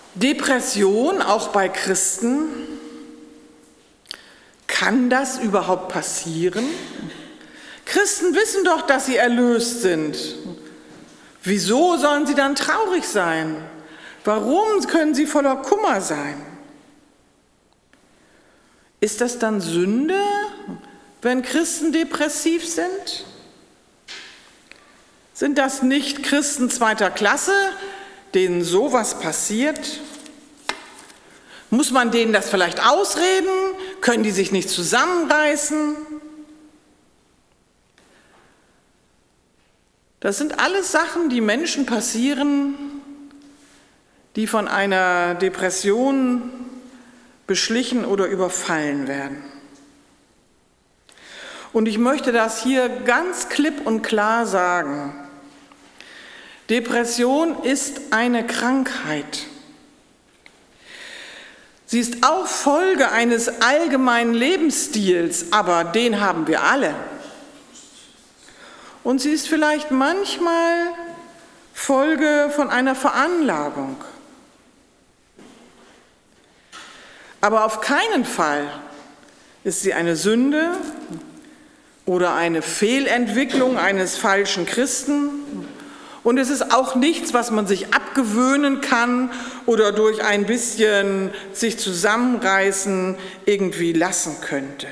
Depression, auch bei Christen, kann das überhaupt passieren? Christen wissen doch, dass sie erlöst sind. Wieso sollen sie dann traurig sein? Warum können sie voller Kummer sein? Ist das dann Sünde, wenn Christen depressiv sind? Sind das nicht Christen zweiter Klasse, denen sowas passiert? Muss man denen das vielleicht ausreden? Können die sich nicht zusammenreißen? Das sind alles Sachen, die Menschen passieren, die von einer Depression beschlichen oder überfallen werden. Und ich möchte das hier ganz klipp und klar sagen. Depression ist eine Krankheit. Sie ist auch Folge eines allgemeinen Lebensstils, aber den haben wir alle. Und sie ist vielleicht manchmal Folge von einer Veranlagung. Aber auf keinen Fall ist sie eine Sünde oder eine Fehlentwicklung eines falschen Christen. Und es ist auch nichts, was man sich abgewöhnen kann oder durch ein bisschen sich zusammenreißen irgendwie lassen könnte.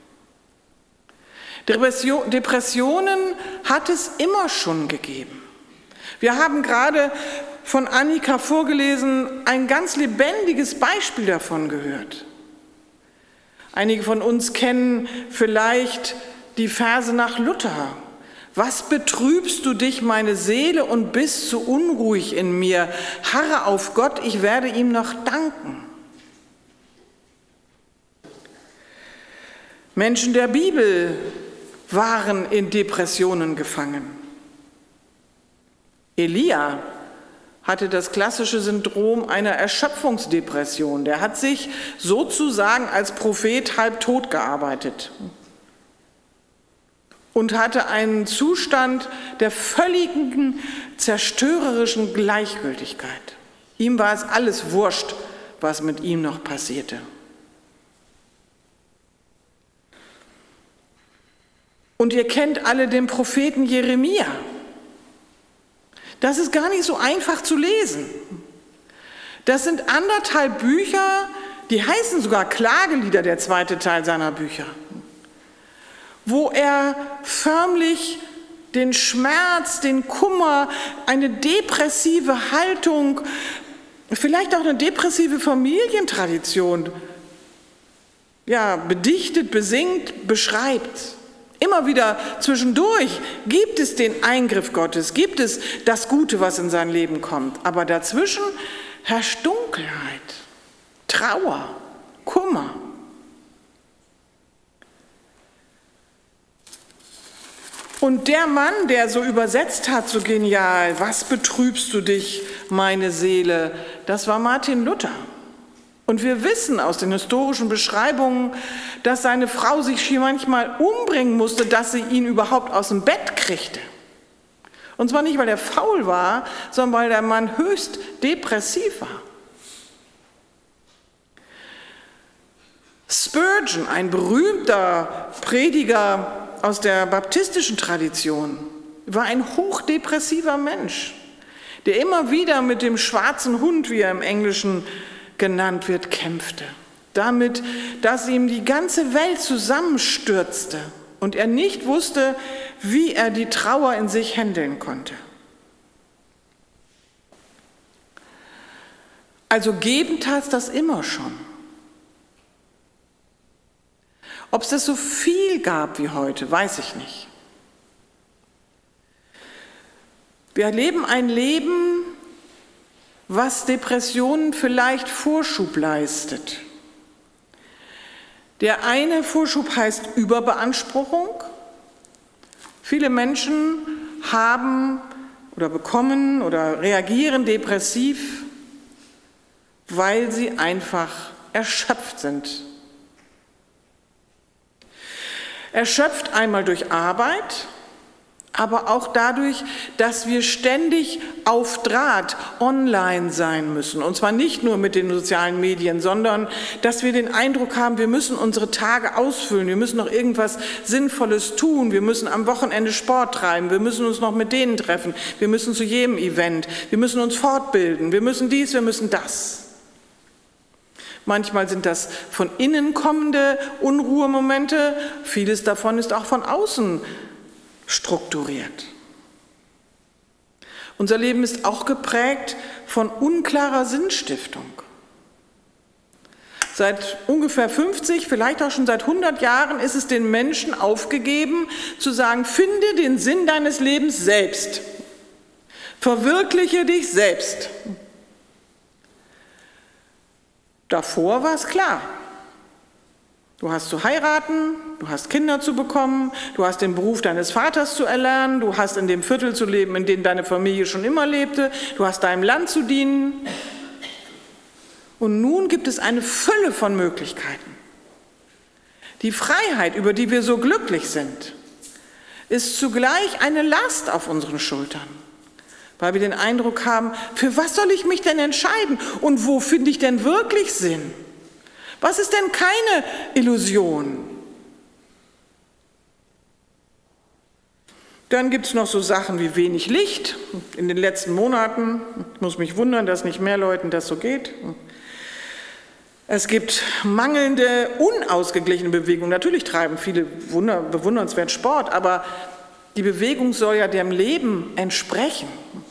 Depressionen hat es immer schon gegeben. Wir haben gerade von Annika vorgelesen, ein ganz lebendiges Beispiel davon gehört. Einige von uns kennen vielleicht die Verse nach Luther. Was betrübst du dich, meine Seele, und bist so unruhig in mir? Harre auf Gott, ich werde ihm noch danken. Menschen der Bibel waren in Depressionen gefangen. Elia hatte das klassische Syndrom einer Erschöpfungsdepression. Der hat sich sozusagen als Prophet halbtot gearbeitet und hatte einen Zustand der völligen zerstörerischen Gleichgültigkeit. Ihm war es alles wurscht, was mit ihm noch passierte. Und ihr kennt alle den Propheten Jeremia. Das ist gar nicht so einfach zu lesen. Das sind 1,5 Bücher, die heißen sogar Klagelieder, der zweite Teil seiner Bücher, wo er förmlich den Schmerz, den Kummer, eine depressive Haltung, vielleicht auch eine depressive Familientradition, bedichtet, besingt, beschreibt. Immer wieder zwischendurch gibt es den Eingriff Gottes, gibt es das Gute, was in sein Leben kommt. Aber dazwischen herrscht Dunkelheit, Trauer, Kummer. Und der Mann, der so übersetzt hat, so genial, was betrübst du dich, meine Seele, das war Martin Luther. Und wir wissen aus den historischen Beschreibungen, dass seine Frau sich hier manchmal umbringen musste, dass sie ihn überhaupt aus dem Bett kriegte. Und zwar nicht, weil er faul war, sondern weil der Mann höchst depressiv war. Spurgeon, ein berühmter Prediger aus der baptistischen Tradition, war ein hochdepressiver Mensch, der immer wieder mit dem schwarzen Hund, wie er im Englischen genannt wird, kämpfte. Damit, dass ihm die ganze Welt zusammenstürzte und er nicht wusste, wie er die Trauer in sich handeln konnte. Also geben tat es das immer schon. Ob es das so viel gab wie heute, weiß ich nicht. Wir leben ein Leben, was Depressionen vielleicht Vorschub leistet. Der eine Vorschub heißt Überbeanspruchung. Viele Menschen haben oder bekommen oder reagieren depressiv, weil sie einfach erschöpft sind. Erschöpft einmal durch Arbeit, aber auch dadurch, dass wir ständig auf Draht online sein müssen. Und zwar nicht nur mit den sozialen Medien, sondern dass wir den Eindruck haben, wir müssen unsere Tage ausfüllen, wir müssen noch irgendwas Sinnvolles tun, wir müssen am Wochenende Sport treiben, wir müssen uns noch mit denen treffen, wir müssen zu jedem Event, wir müssen uns fortbilden, wir müssen dies, wir müssen das. Manchmal sind das von innen kommende Unruhemomente, vieles davon ist auch von außen strukturiert. Unser Leben ist auch geprägt von unklarer Sinnstiftung. Seit ungefähr 50, vielleicht auch schon seit 100 Jahren ist es den Menschen aufgegeben, zu sagen, finde den Sinn deines Lebens selbst. Verwirkliche dich selbst. Davor war es klar. Du hast zu heiraten, du hast Kinder zu bekommen, du hast den Beruf deines Vaters zu erlernen, du hast in dem Viertel zu leben, in dem deine Familie schon immer lebte, du hast deinem Land zu dienen. Und nun gibt es eine Fülle von Möglichkeiten. Die Freiheit, über die wir so glücklich sind, ist zugleich eine Last auf unseren Schultern, weil wir den Eindruck haben, für was soll ich mich denn entscheiden und wo finde ich denn wirklich Sinn? Was ist denn keine Illusion? Dann gibt es noch so Sachen wie wenig Licht in den letzten Monaten. Ich muss mich wundern, dass nicht mehr Leuten das so geht. Es gibt mangelnde, unausgeglichene Bewegung. Natürlich treiben viele bewundernswert Sport, aber die Bewegung soll ja dem Leben entsprechen.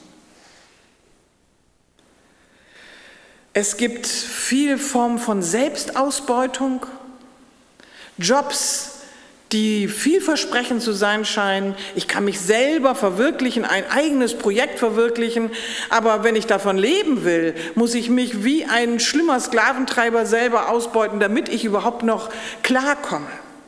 Es gibt viele Formen von Selbstausbeutung, Jobs, die vielversprechend zu sein scheinen. Ich kann mich selber verwirklichen, ein eigenes Projekt verwirklichen, aber wenn ich davon leben will, muss ich mich wie ein schlimmer Sklaventreiber selber ausbeuten, damit ich überhaupt noch klarkomme.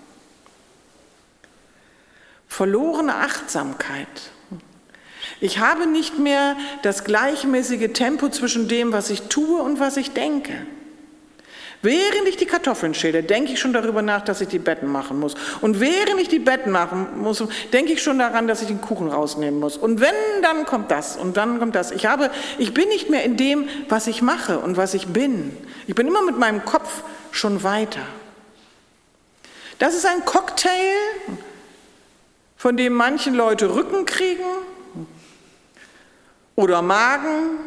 Verlorene Achtsamkeit. Ich habe nicht mehr das gleichmäßige Tempo zwischen dem, was ich tue und was ich denke. Während ich die Kartoffeln schäle, denke ich schon darüber nach, dass ich die Betten machen muss. Und während ich die Betten machen muss, denke ich schon daran, dass ich den Kuchen rausnehmen muss. Und wenn, dann kommt das und dann kommt das. Ich bin nicht mehr in dem, was ich mache und was ich bin. Ich bin immer mit meinem Kopf schon weiter. Das ist ein Cocktail, von dem manche Leute Rücken kriegen oder Magen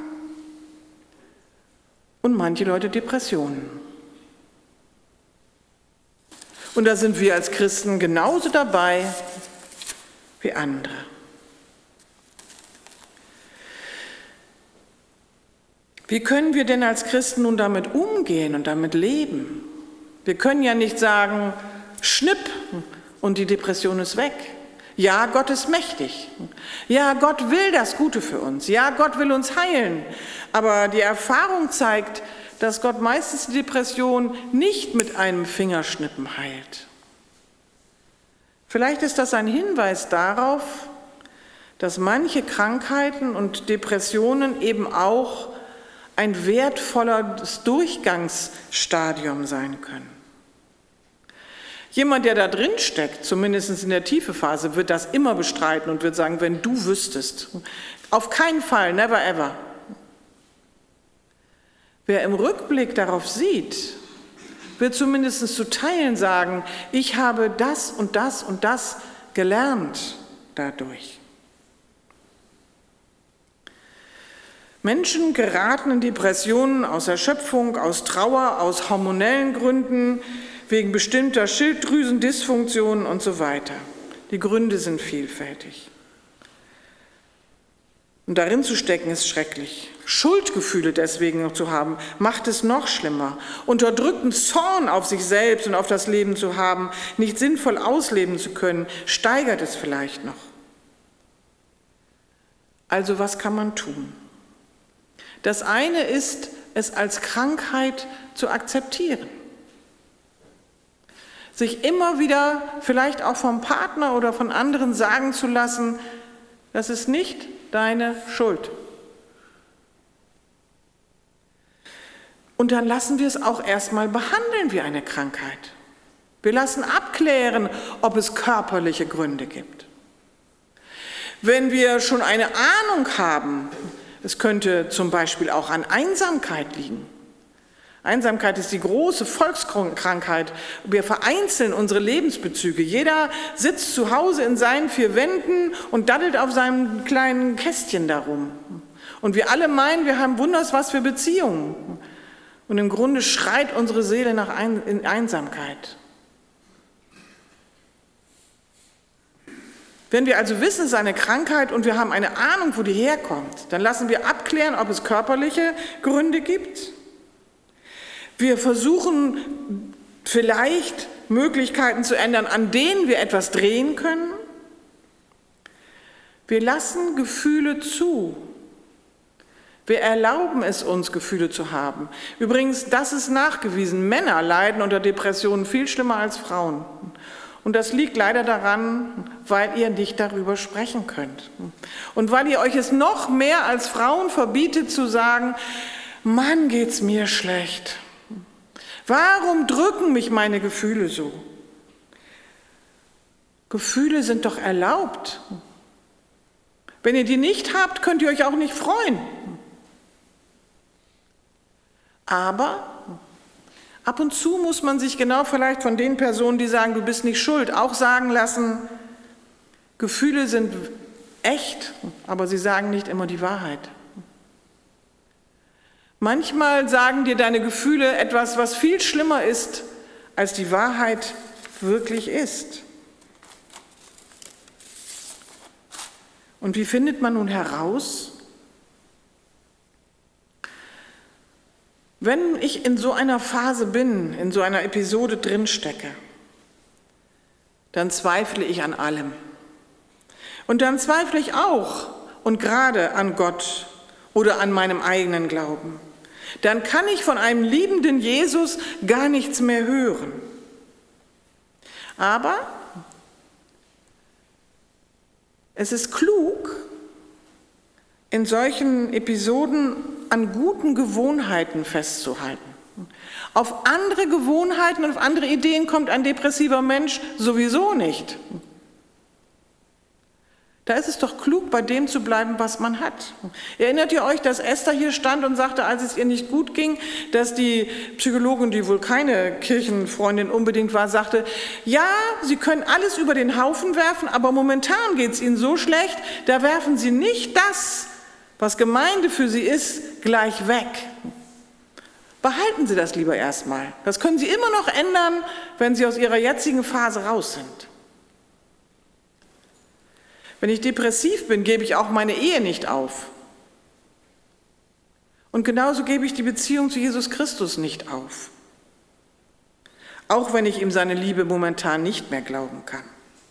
und manche Leute Depressionen. Und da sind wir als Christen genauso dabei wie andere. Wie können wir denn als Christen nun damit umgehen und damit leben? Wir können ja nicht sagen, schnipp und die Depression ist weg. Ja, Gott ist mächtig. Ja, Gott will das Gute für uns. Ja, Gott will uns heilen. Aber die Erfahrung zeigt, dass Gott meistens die Depression nicht mit einem Fingerschnippen heilt. Vielleicht ist das ein Hinweis darauf, dass manche Krankheiten und Depressionen eben auch ein wertvolles Durchgangsstadium sein können. Jemand, der da drin steckt, zumindest in der tiefen Phase, wird das immer bestreiten und wird sagen, wenn du wüsstest, auf keinen Fall, never ever. Wer im Rückblick darauf sieht, wird zumindest zu Teilen sagen, ich habe das und das und das gelernt dadurch. Menschen geraten in Depressionen aus Erschöpfung, aus Trauer, aus hormonellen Gründen, wegen bestimmter Schilddrüsendysfunktionen und so weiter. Die Gründe sind vielfältig. Und darin zu stecken ist schrecklich. Schuldgefühle deswegen noch zu haben, macht es noch schlimmer. Unterdrückten Zorn auf sich selbst und auf das Leben zu haben, nicht sinnvoll ausleben zu können, steigert es vielleicht noch. Also was kann man tun? Das eine ist, es als Krankheit zu akzeptieren. Sich immer wieder vielleicht auch vom Partner oder von anderen sagen zu lassen, das ist nicht deine Schuld. Und dann lassen wir es auch erstmal behandeln wie eine Krankheit. Wir lassen abklären, ob es körperliche Gründe gibt. Wenn wir schon eine Ahnung haben, es könnte zum Beispiel auch an Einsamkeit liegen. Einsamkeit ist die große Volkskrankheit. Wir vereinzeln unsere Lebensbezüge. Jeder sitzt zu Hause in seinen vier Wänden und daddelt auf seinem kleinen Kästchen darum. Und wir alle meinen, wir haben wunders was für Beziehungen. Und im Grunde schreit unsere Seele nach Einsamkeit. Wenn wir also wissen, es ist eine Krankheit und wir haben eine Ahnung, wo die herkommt, dann lassen wir abklären, ob es körperliche Gründe gibt. Wir versuchen vielleicht Möglichkeiten zu ändern, an denen wir etwas drehen können. Wir lassen Gefühle zu. Wir erlauben es uns, Gefühle zu haben. Übrigens, das ist nachgewiesen. Männer leiden unter Depressionen viel schlimmer als Frauen. Und das liegt leider daran, weil ihr nicht darüber sprechen könnt. Und weil ihr euch es noch mehr als Frauen verbietet zu sagen, Mann, geht's mir schlecht. Warum drücken mich meine Gefühle so? Gefühle sind doch erlaubt. Wenn ihr die nicht habt, könnt ihr euch auch nicht freuen. Aber ab und zu muss man sich genau vielleicht von den Personen, die sagen, du bist nicht schuld, auch sagen lassen, Gefühle sind echt, aber sie sagen nicht immer die Wahrheit. Manchmal sagen dir deine Gefühle etwas, was viel schlimmer ist, als die Wahrheit wirklich ist. Und wie findet man nun heraus? Wenn ich in so einer Phase bin, in so einer Episode drinstecke, dann zweifle ich an allem. Und dann zweifle ich auch und gerade an Gott oder an meinem eigenen Glauben. Dann kann ich von einem liebenden Jesus gar nichts mehr hören. Aber es ist klug, in solchen Episoden an guten Gewohnheiten festzuhalten. Auf andere Gewohnheiten und auf andere Ideen kommt ein depressiver Mensch sowieso nicht. Da ist es doch klug, bei dem zu bleiben, was man hat. Erinnert ihr euch, dass Esther hier stand und sagte, als es ihr nicht gut ging, dass die Psychologin, die wohl keine Kirchenfreundin unbedingt war, sagte, ja, Sie können alles über den Haufen werfen, aber momentan geht es Ihnen so schlecht, da werfen Sie nicht das, was Gemeinde für Sie ist, gleich weg. Behalten Sie das lieber erstmal. Das können Sie immer noch ändern, wenn Sie aus Ihrer jetzigen Phase raus sind. Wenn ich depressiv bin, gebe ich auch meine Ehe nicht auf. Und genauso gebe ich die Beziehung zu Jesus Christus nicht auf. Auch wenn ich ihm seine Liebe momentan nicht mehr glauben kann.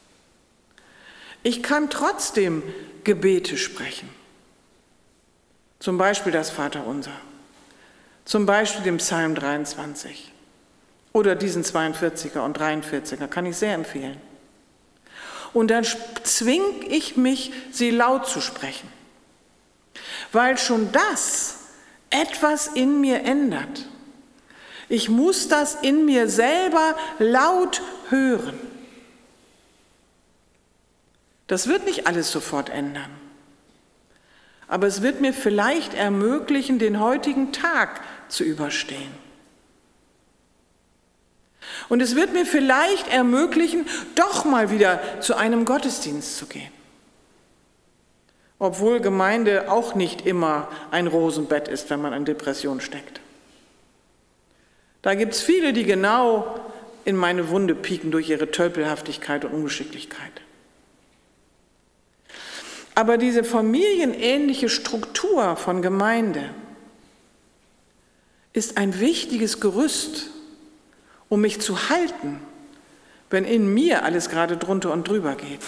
Ich kann trotzdem Gebete sprechen. Zum Beispiel das Vaterunser. Zum Beispiel den Psalm 23. Oder diesen 42er und 43er, kann ich sehr empfehlen. Und dann zwinge ich mich, sie laut zu sprechen, weil schon das etwas in mir ändert. Ich muss das in mir selber laut hören. Das wird nicht alles sofort ändern, aber es wird mir vielleicht ermöglichen, den heutigen Tag zu überstehen. Und es wird mir vielleicht ermöglichen, doch mal wieder zu einem Gottesdienst zu gehen. Obwohl Gemeinde auch nicht immer ein Rosenbett ist, wenn man in Depression steckt. Da gibt es viele, die genau in meine Wunde pieken durch ihre Tölpelhaftigkeit und Ungeschicklichkeit. Aber diese familienähnliche Struktur von Gemeinde ist ein wichtiges Gerüst, um mich zu halten, wenn in mir alles gerade drunter und drüber geht.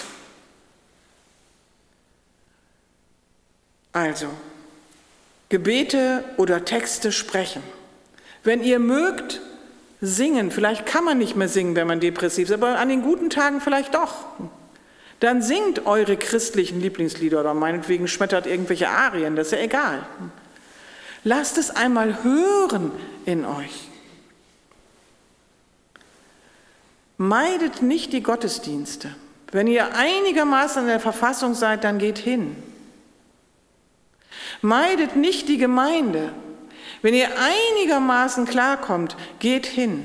Also, Gebete oder Texte sprechen. Wenn ihr mögt, singen. Vielleicht kann man nicht mehr singen, wenn man depressiv ist, aber an den guten Tagen vielleicht doch. Dann singt eure christlichen Lieblingslieder oder meinetwegen schmettert irgendwelche Arien, das ist ja egal. Lasst es einmal hören in euch. Meidet nicht die Gottesdienste, Wenn ihr einigermaßen in der Verfassung seid, dann geht hin. Meidet nicht die Gemeinde. Wenn ihr einigermaßen klarkommt, geht hin.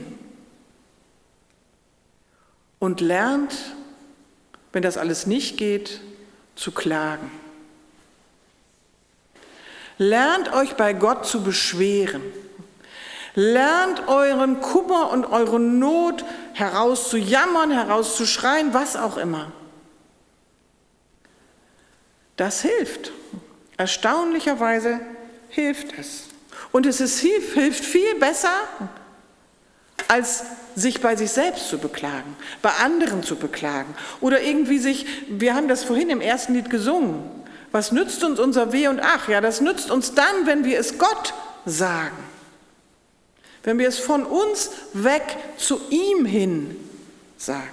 Und lernt, wenn das alles nicht geht, zu klagen. Lernt euch bei Gott zu beschweren. Lernt euren Kummer und eure Not herauszujammern, herauszuschreien, was auch immer. Das hilft. Erstaunlicherweise hilft es. Und hilft viel besser, als sich bei sich selbst zu beklagen, bei anderen zu beklagen. Oder irgendwie wir haben das vorhin im ersten Lied gesungen. Was nützt uns unser Weh und Ach? Ja, das nützt uns dann, wenn wir es Gott sagen. Wenn wir es von uns weg zu ihm hin sagen.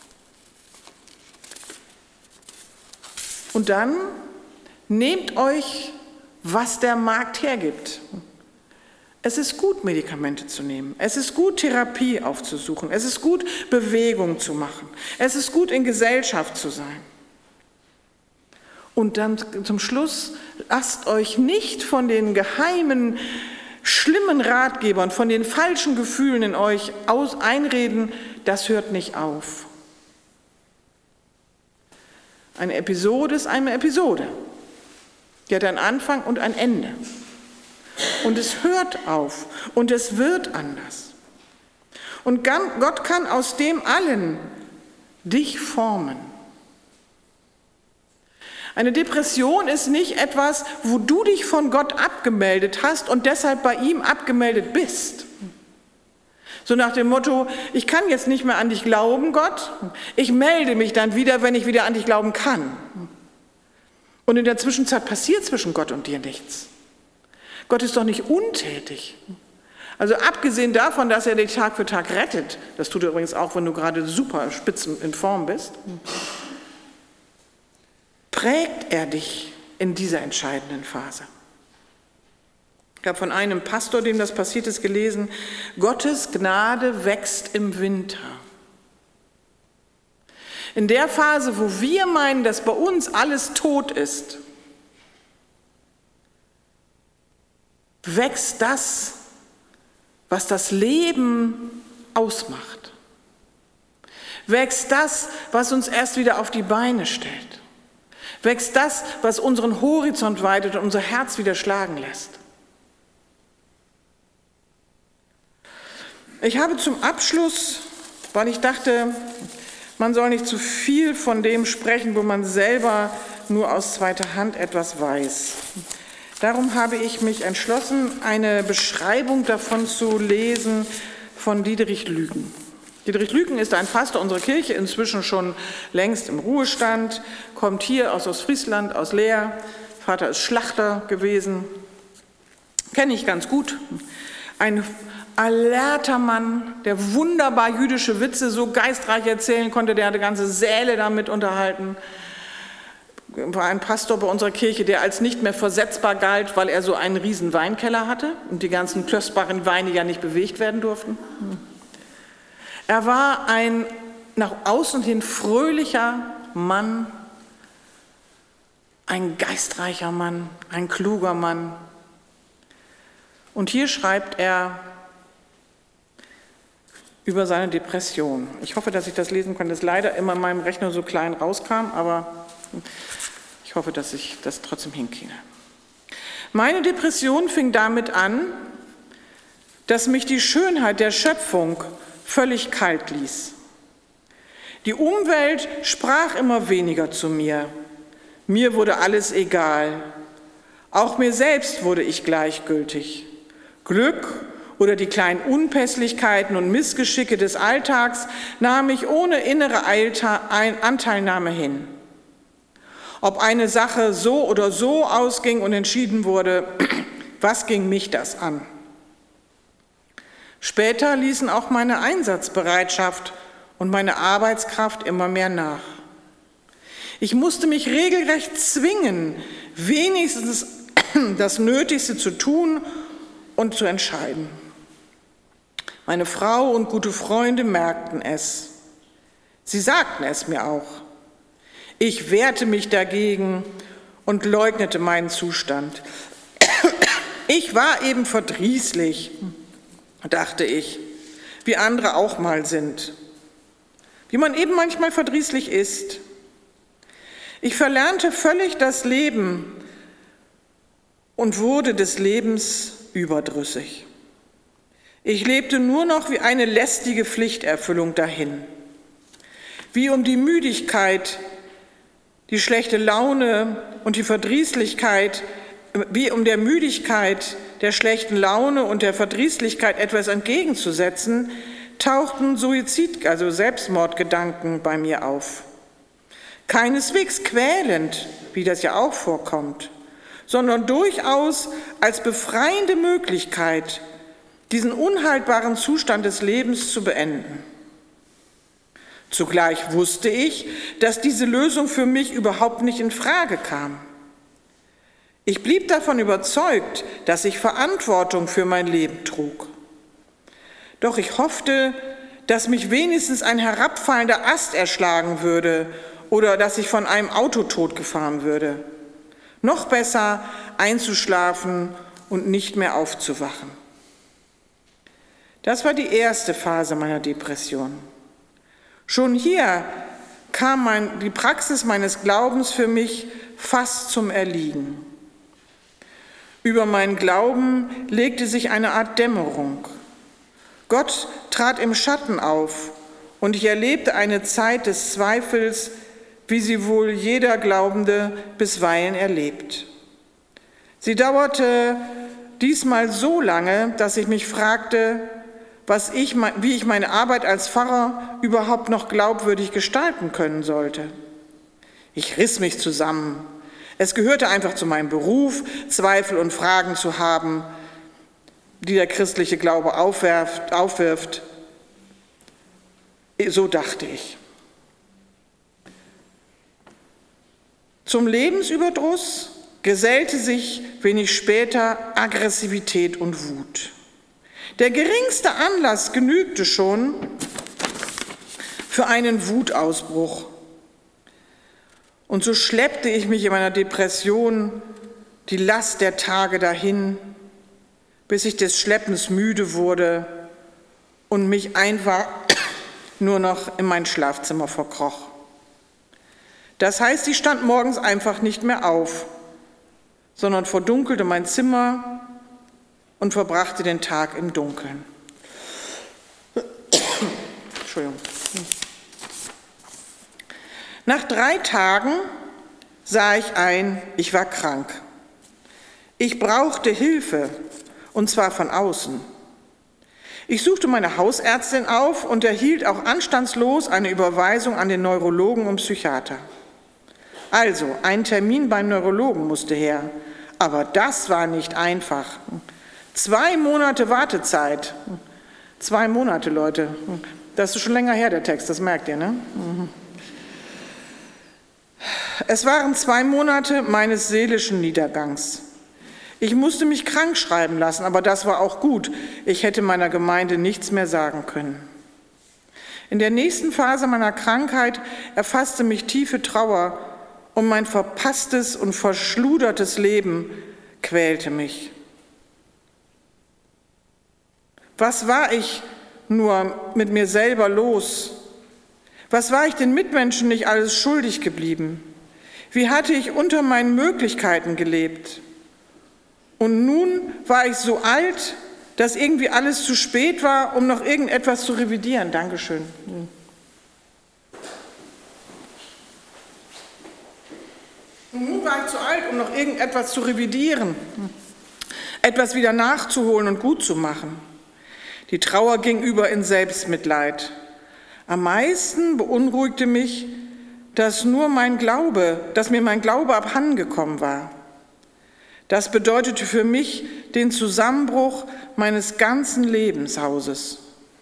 Und dann nehmt euch, was der Markt hergibt. Es ist gut, Medikamente zu nehmen. Es ist gut, Therapie aufzusuchen. Es ist gut, Bewegung zu machen. Es ist gut, in Gesellschaft zu sein. Und dann zum Schluss, lasst euch nicht von den geheimen, schlimmen Ratgebern, von den falschen Gefühlen in euch einreden, das hört nicht auf. Eine Episode ist eine Episode. Die hat einen Anfang und ein Ende. Und es hört auf und es wird anders. Und Gott kann aus dem allen dich formen. Eine Depression ist nicht etwas, wo du dich von Gott abgemeldet hast und deshalb bei ihm abgemeldet bist. So nach dem Motto, ich kann jetzt nicht mehr an dich glauben, Gott, ich melde mich dann wieder, wenn ich wieder an dich glauben kann. Und in der Zwischenzeit passiert zwischen Gott und dir nichts. Gott ist doch nicht untätig. Also abgesehen davon, dass er dich Tag für Tag rettet, das tut er übrigens auch, wenn du gerade super spitzen in Form bist, prägt er dich in dieser entscheidenden Phase. Ich habe von einem Pastor, dem das passiert ist, gelesen, Gottes Gnade wächst im Winter. In der Phase, wo wir meinen, dass bei uns alles tot ist, wächst das, was das Leben ausmacht. Wächst das, was uns erst wieder auf die Beine stellt. Wächst das, was unseren Horizont weitet und unser Herz wieder schlagen lässt. Ich habe zum Abschluss, weil ich dachte, man soll nicht zu viel von dem sprechen, wo man selber nur aus zweiter Hand etwas weiß. Darum habe ich mich entschlossen, eine Beschreibung davon zu lesen von Dietrich Lügen. Dietrich Lügen ist ein Pastor unserer Kirche, inzwischen schon längst im Ruhestand, kommt hier aus Ostfriesland, aus Leer. Vater ist Schlachter gewesen, kenne ich ganz gut. Ein alerter Mann, der wunderbar jüdische Witze so geistreich erzählen konnte, der hatte ganze Säle damit unterhalten. War ein Pastor bei unserer Kirche, der als nicht mehr versetzbar galt, weil er so einen riesen Weinkeller hatte und die ganzen kostbaren Weine ja nicht bewegt werden durften. Er war ein nach außen hin fröhlicher Mann, ein geistreicher Mann, ein kluger Mann. Und hier schreibt er über seine Depression. Ich hoffe, dass ich das lesen kann. Das ist leider immer in meinem Rechner so klein rauskam, aber ich hoffe, dass ich das trotzdem hinkriege. Meine Depression fing damit an, dass mich die Schönheit der Schöpfung völlig kalt ließ. Die Umwelt sprach immer weniger zu mir. Mir wurde alles egal. Auch mir selbst wurde ich gleichgültig. Glück oder die kleinen Unpässlichkeiten und Missgeschicke des Alltags nahm ich ohne innere Anteilnahme hin. Ob eine Sache so oder so ausging und entschieden wurde, was ging mich das an? Später ließen auch meine Einsatzbereitschaft und meine Arbeitskraft immer mehr nach. Ich musste mich regelrecht zwingen, wenigstens das Nötigste zu tun und zu entscheiden. Meine Frau und gute Freunde merkten es. Sie sagten es mir auch. Ich wehrte mich dagegen und leugnete meinen Zustand. Ich war eben verdrießlich, dachte ich, wie andere auch mal sind, wie man eben manchmal verdrießlich ist. Ich verlernte völlig das Leben und wurde des Lebens überdrüssig. Ich lebte nur noch wie eine lästige Pflichterfüllung dahin, wie um die Müdigkeit, die schlechte Laune und die Verdrießlichkeit, wie um der Müdigkeit, der schlechten Laune und der Verdrießlichkeit etwas entgegenzusetzen, tauchten also Selbstmordgedanken bei mir auf. Keineswegs quälend, wie das ja auch vorkommt, sondern durchaus als befreiende Möglichkeit, diesen unhaltbaren Zustand des Lebens zu beenden. Zugleich wusste ich, dass diese Lösung für mich überhaupt nicht in Frage kam. Ich blieb davon überzeugt, dass ich Verantwortung für mein Leben trug. Doch ich hoffte, dass mich wenigstens ein herabfallender Ast erschlagen würde oder dass ich von einem Auto totgefahren würde. Noch besser, einzuschlafen und nicht mehr aufzuwachen. Das war die erste Phase meiner Depression. Schon hier kam die Praxis meines Glaubens für mich fast zum Erliegen. Über meinen Glauben legte sich eine Art Dämmerung. Gott trat im Schatten auf und ich erlebte eine Zeit des Zweifels, wie sie wohl jeder Glaubende bisweilen erlebt. Sie diesmal so lange, dass ich mich fragte, wie ich meine Arbeit als Pfarrer überhaupt noch glaubwürdig gestalten können sollte. Ich riss mich zusammen. Es gehörte einfach zu meinem Beruf, Zweifel und Fragen zu haben, die der christliche Glaube aufwirft. So dachte ich. Zum Lebensüberdruss gesellte sich wenig später Aggressivität und Wut. Der geringste Anlass genügte schon für einen Wutausbruch. Und so schleppte ich mich in meiner Depression die Last der Tage dahin, bis ich des Schleppens müde wurde und mich einfach nur noch in mein Schlafzimmer verkroch. Das heißt, ich stand morgens einfach nicht mehr auf, sondern verdunkelte mein Zimmer und verbrachte den Tag im Dunkeln. Entschuldigung. Nach 3 Tagen sah ich ein, ich war krank. Ich brauchte Hilfe, und zwar von außen. Ich suchte meine Hausärztin auf und erhielt auch anstandslos eine Überweisung an den Neurologen und Psychiater. Also, ein Termin beim Neurologen musste her, aber das war nicht einfach. 2 Monate Wartezeit. 2 Monate, Leute. Das ist schon länger her, der Text, das merkt ihr, ne? Es waren 2 Monate meines seelischen Niedergangs. Ich musste mich krank schreiben lassen, aber das war auch gut. Ich hätte meiner Gemeinde nichts mehr sagen können. In der nächsten Phase meiner Krankheit erfasste mich tiefe Trauer und mein verpasstes und verschludertes Leben quälte mich. Was war ich nur mit mir selber los? Was war ich den Mitmenschen nicht alles schuldig geblieben? Wie hatte ich unter meinen Möglichkeiten gelebt? Und nun war ich so alt, dass irgendwie alles zu spät war, um noch irgendetwas zu revidieren. Dankeschön. Und nun war ich zu alt, um noch irgendetwas zu revidieren, etwas wieder nachzuholen und gut zu machen. Die Trauer ging über in Selbstmitleid. Am meisten beunruhigte mich, dass mir mein Glaube abhandengekommen war. Das bedeutete für mich den Zusammenbruch meines ganzen Lebenshauses.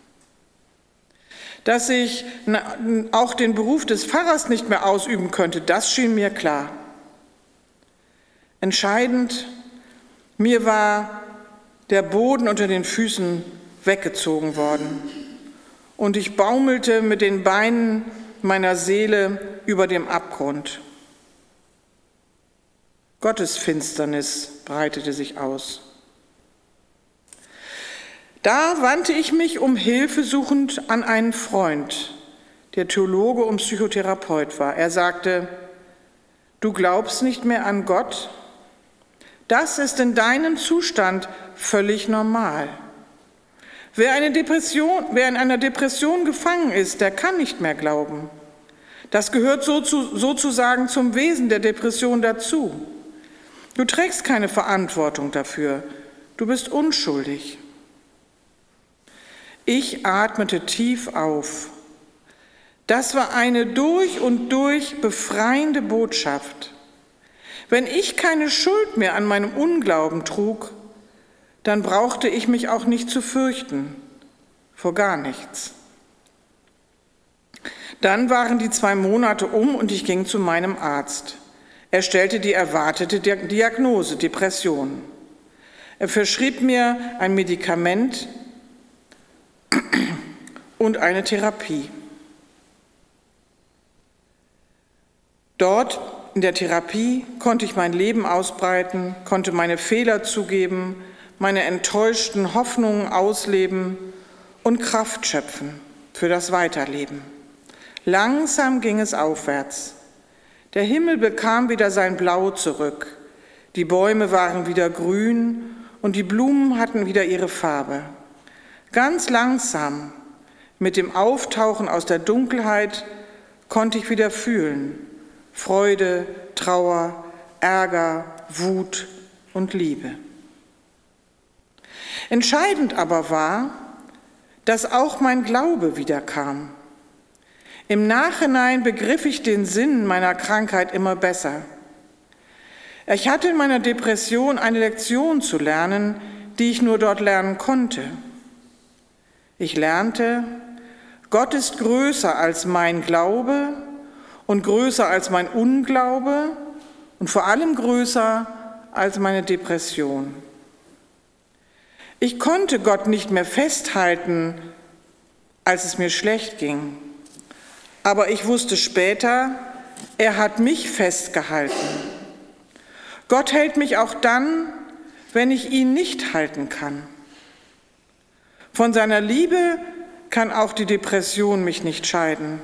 Dass ich auch den Beruf des Pfarrers nicht mehr ausüben könnte, das schien mir klar. Entscheidend, mir war der Boden unter den Füßen weggezogen worden und ich baumelte mit den Beinen meiner Seele über dem Abgrund. Gottes Finsternis breitete sich aus. Da wandte ich mich um Hilfe suchend an einen Freund, der Theologe und Psychotherapeut war. Er sagte: Du glaubst nicht mehr an Gott? Das ist in deinem Zustand völlig normal. Wer in einer Depression gefangen ist, der kann nicht mehr glauben. Das gehört sozusagen zum Wesen der Depression dazu. Du trägst keine Verantwortung dafür. Du bist unschuldig. Ich atmete tief auf. Das war eine durch und durch befreiende Botschaft. Wenn ich keine Schuld mehr an meinem Unglauben trug, dann brauchte ich mich auch nicht zu fürchten, vor gar nichts. Dann waren die 2 Monate um und ich ging zu meinem Arzt. Er stellte die erwartete Diagnose, Depression. Er verschrieb mir ein Medikament und eine Therapie. Dort in der Therapie konnte ich mein Leben ausbreiten, konnte meine Fehler zugeben, meine enttäuschten Hoffnungen ausleben und Kraft schöpfen für das Weiterleben. Langsam ging es aufwärts. Der Himmel bekam wieder sein Blau zurück, die Bäume waren wieder grün und die Blumen hatten wieder ihre Farbe. Ganz langsam, mit dem Auftauchen aus der Dunkelheit, konnte ich wieder fühlen: Freude, Trauer, Ärger, Wut und Liebe. Entscheidend aber war, dass auch mein Glaube wiederkam. Im Nachhinein begriff ich den Sinn meiner Krankheit immer besser. Ich hatte in meiner Depression eine Lektion zu lernen, die ich nur dort lernen konnte. Ich lernte, Gott ist größer als mein Glaube und größer als mein Unglaube und vor allem größer als meine Depression. Ich konnte Gott nicht mehr festhalten, als es mir schlecht ging. Aber ich wusste später, er hat mich festgehalten. Gott hält mich auch dann, wenn ich ihn nicht halten kann. Von seiner Liebe kann auch die Depression mich nicht scheiden.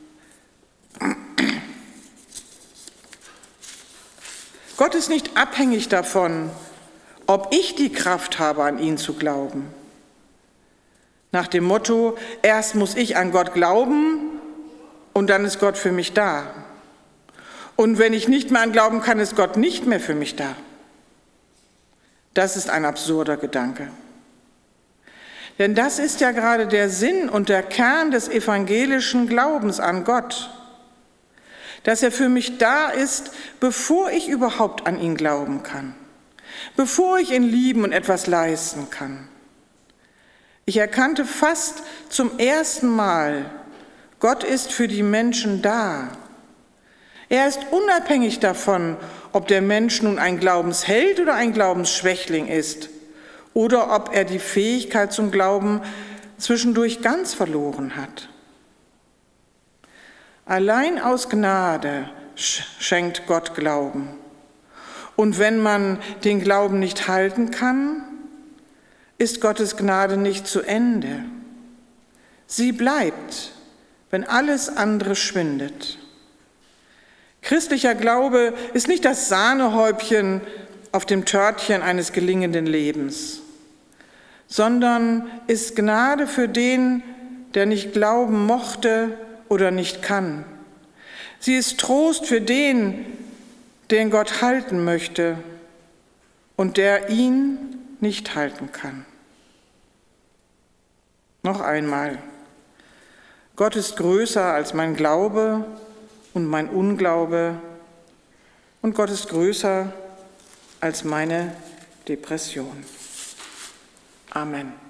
Gott ist nicht abhängig davon, ob ich die Kraft habe, an ihn zu glauben. Nach dem Motto: Erst muss ich an Gott glauben und dann ist Gott für mich da. Und wenn ich nicht mehr an Glauben kann, ist Gott nicht mehr für mich da. Das ist ein absurder Gedanke. Denn das ist ja gerade der Sinn und der Kern des evangelischen Glaubens an Gott. Dass er für mich da ist, bevor ich überhaupt an ihn glauben kann, bevor ich ihn lieben und etwas leisten kann. Ich erkannte fast zum ersten Mal, Gott ist für die Menschen da. Er ist unabhängig davon, ob der Mensch nun ein Glaubensheld oder ein Glaubensschwächling ist oder ob er die Fähigkeit zum Glauben zwischendurch ganz verloren hat. Allein aus Gnade schenkt Gott Glauben. Und wenn man den Glauben nicht halten kann, ist Gottes Gnade nicht zu Ende. Sie bleibt, wenn alles andere schwindet. Christlicher Glaube ist nicht das Sahnehäubchen auf dem Törtchen eines gelingenden Lebens, sondern ist Gnade für den, der nicht glauben mochte oder nicht kann. Sie ist Trost für den Gott halten möchte und der ihn nicht halten kann. Noch einmal: Gott ist größer als mein Glaube und mein Unglaube und Gott ist größer als meine Depression. Amen.